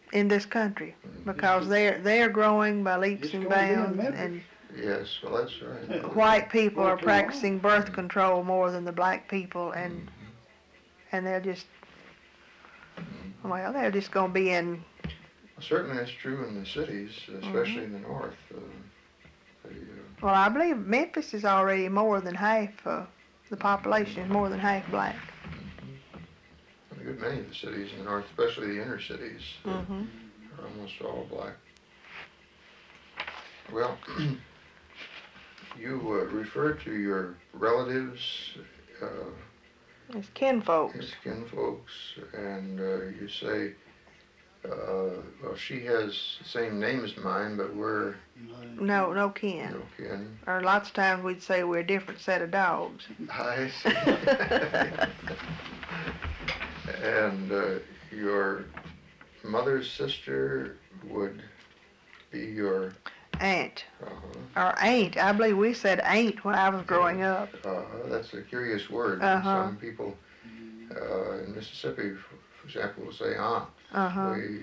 in this country, because they're growing by leaps and bounds, and Yes, well, that's right. white people are practicing birth control more than the black people, and they're just, well, they're just going to be in. Certainly that's true in the cities, especially in the north. Well, I believe Memphis is already more than half, the population is more than half black. A good many of the cities in the north, especially the inner cities, are almost all black. Well, you refer to your relatives as kinfolks. as kinfolks, and you say, well, she has the same name as mine, but we're no kin. no kin. Or lots of times we'd say we're a different set of dogs. I see. And your mother's sister would be your aunt. Or ain't. I believe we said ain't when I was growing up. That's a curious word. Some people in Mississippi, for example, will say aunt. And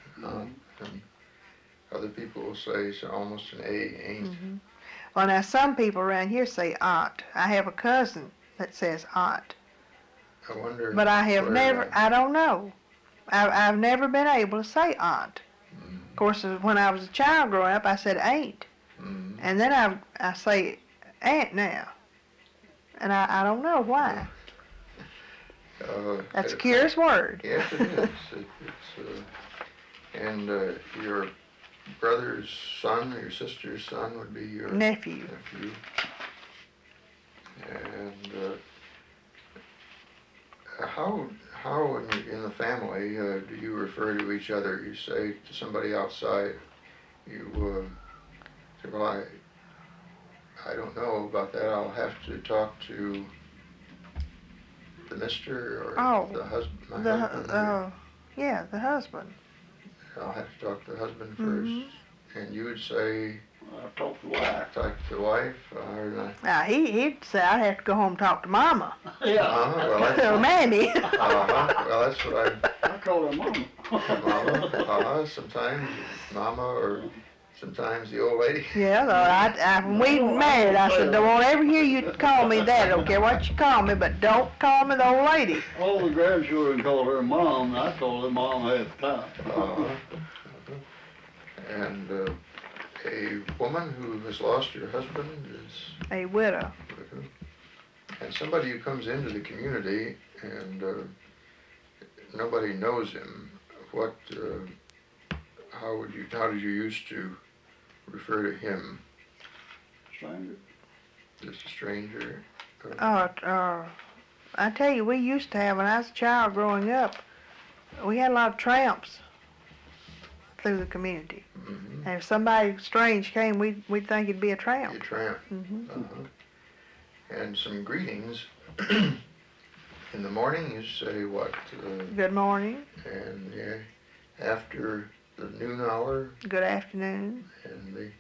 other people will say almost an A, ain't. Well, now some people around here say aunt. I have a cousin that says aunt. I wonder. But I have never, I don't know. I've never been able to say aunt. Of course, when I was a child growing up, I said ain't. And then I say aunt now. And I don't know why. That's a curious word. Yes, it is. And your brother's son or your sister's son would be your nephew. And how in the family do you refer to each other? You say to somebody outside, you say, well, I don't know about that. I'll have to talk to the mister or the husband. Yeah, the husband. I'll have to talk to the husband first. And you would say, talk to the wife. Talk to the wife, or not? Now he'd say I'd have to go home and talk to Mama. Well, or Mammy. Well, that's what I call her Mama. Mama. Sometimes Mama, or sometimes the old lady. Yeah, when we married, I said, don't want to ever hear you call me that. I don't care what you call me, but don't call me the old lady. All the grandchildren called her Mom, and I called her Mom half the time. And a woman who has lost her husband is a widow. And somebody who comes into the community and nobody knows him. How did you used to refer to him? Stranger. Just a stranger. I tell you, we used to have, when I was a child growing up, we had a lot of tramps through the community. And if somebody strange came, we'd think it'd be a tramp. A tramp. And some greetings. In the morning, you say what? Good morning. And after the noon hour. Good afternoon. And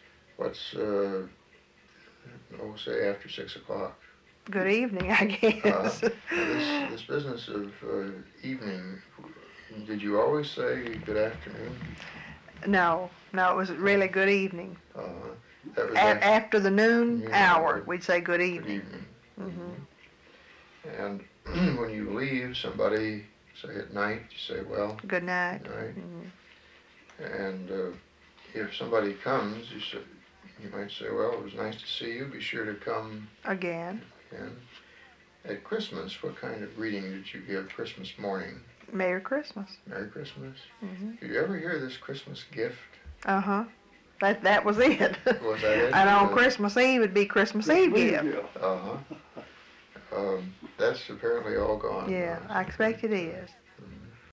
say after 6 o'clock. Good evening, I guess. This business of evening, did you always say good afternoon? No, it was really good evening. That was after the noon hour, we'd say good evening. Good evening. And when you leave somebody, say at night, you say, well, good night. Good night. And if somebody comes, you might say, well, it was nice to see you. Be sure to come again. At Christmas, what kind of greeting did you give Christmas morning? Merry Christmas. Merry Christmas. Did you ever hear this Christmas gift? That was it. Was that it? And on Christmas Eve, it'd be Christmas Eve gift. That's apparently all gone. Yeah, I expect it is.